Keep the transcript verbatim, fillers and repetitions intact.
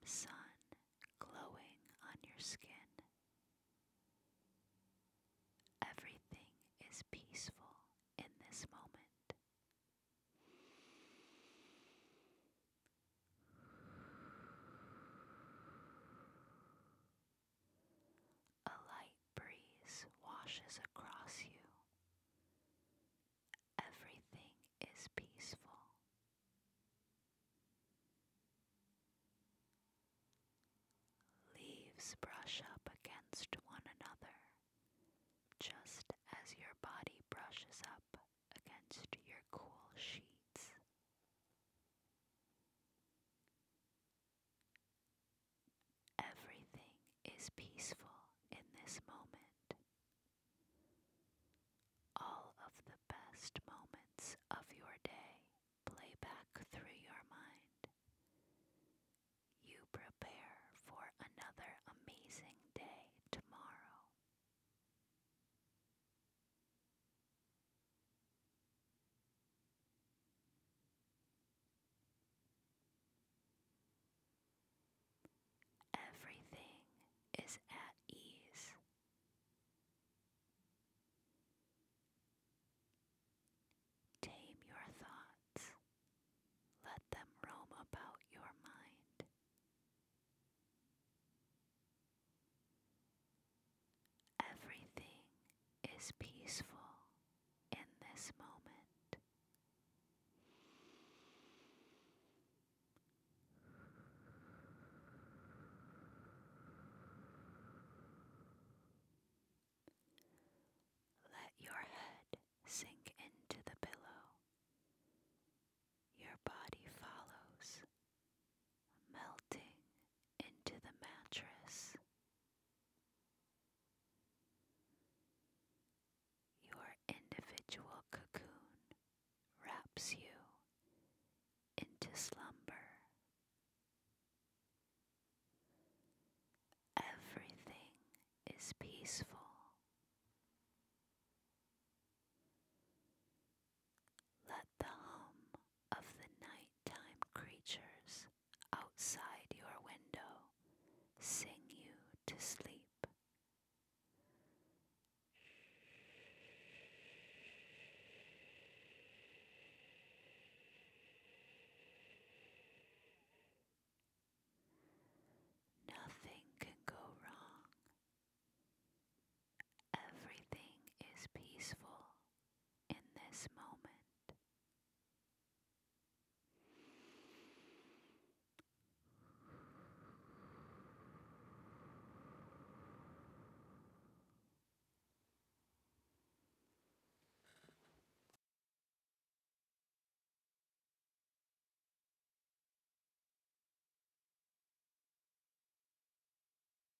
sun glowing on your skin. Everything is peaceful in this moment. A light breeze washes across you. Everything is peaceful. Leaves brush up against one another, just as your body brushes up against your cool sheets. Everything is peaceful in this moment. All of the best moments of your day play back through your mind. You prepare for another amazing day tomorrow. Everything is at ease. Tame your thoughts. Let them roam about your mind. Everything is peaceful in this moment. Let your head sink into the pillow. Your body follows, melting into the mattress. Your individual cocoon wraps you into slumber. Everything is peaceful